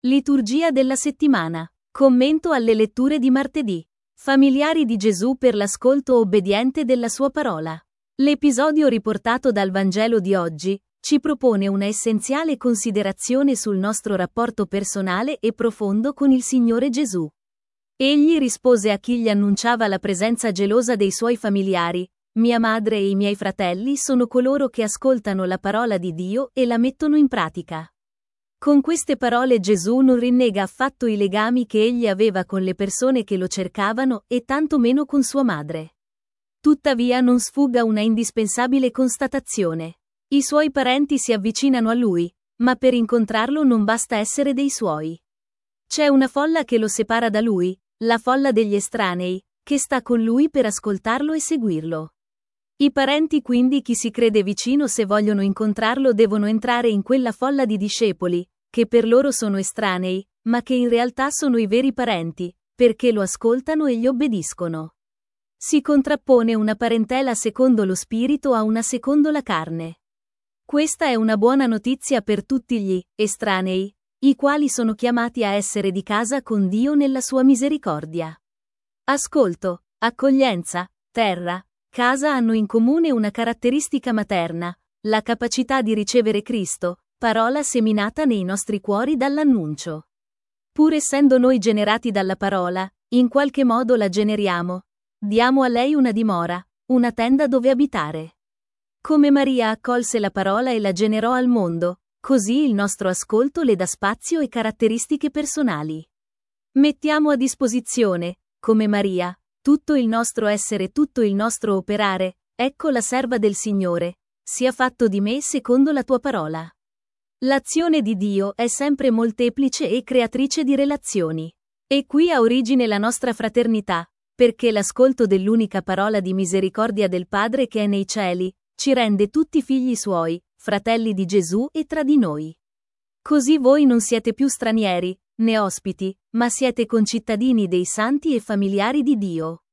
Liturgia della settimana. Commento alle letture di martedì. Familiari di Gesù per l'ascolto obbediente della sua parola. L'episodio riportato dal Vangelo di oggi ci propone una essenziale considerazione sul nostro rapporto personale e profondo con il Signore Gesù. Egli rispose a chi gli annunciava la presenza gelosa dei suoi familiari: mia madre e i miei fratelli sono coloro che ascoltano la parola di Dio e la mettono in pratica. Con queste parole Gesù non rinnega affatto i legami che egli aveva con le persone che lo cercavano e tanto meno con sua madre. Tuttavia non sfugga una indispensabile constatazione. I suoi parenti si avvicinano a lui, ma per incontrarlo non basta essere dei suoi. C'è una folla che lo separa da lui, la folla degli estranei, che sta con lui per ascoltarlo e seguirlo. I parenti, quindi, chi si crede vicino, se vogliono incontrarlo devono entrare in quella folla di discepoli, che per loro sono estranei, ma che in realtà sono i veri parenti, perché lo ascoltano e gli obbediscono. Si contrappone una parentela secondo lo spirito a una secondo la carne. Questa è una buona notizia per tutti gli estranei, i quali sono chiamati a essere di casa con Dio nella sua misericordia. Ascolto, accoglienza, terra, casa hanno in comune una caratteristica materna, la capacità di ricevere Cristo, parola seminata nei nostri cuori dall'annuncio. Pur essendo noi generati dalla parola, in qualche modo la generiamo. Diamo a lei una dimora, una tenda dove abitare. Come Maria accolse la parola e la generò al mondo, così il nostro ascolto le dà spazio e caratteristiche personali. Mettiamo a disposizione, come Maria, tutto il nostro essere, tutto il nostro operare. Ecco la serva del Signore, sia fatto di me secondo la tua parola. L'azione di Dio è sempre molteplice e creatrice di relazioni. E qui ha origine la nostra fraternità, perché l'ascolto dell'unica parola di misericordia del Padre che è nei cieli, ci rende tutti figli suoi, fratelli di Gesù e tra di noi. Così voi non siete più stranieri, né ospiti, ma siete concittadini dei santi e familiari di Dio.